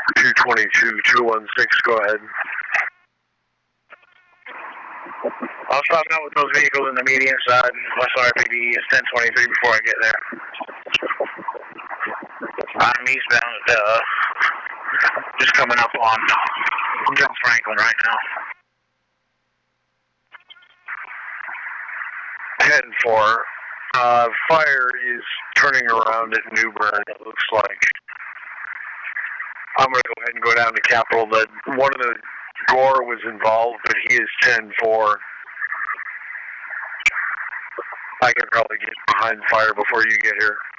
222, 216, go ahead. I'll stop out with those vehicles in the median side. West RPD is 1023 before I get there. I'm eastbound, just coming up on John Franklin right now. 10-4. Fire is turning around at New Bern, it looks like. I'm going to go ahead and go down to Capitol. That one of the Gore was involved, but he is 10-4. I can probably get behind fire before you get here.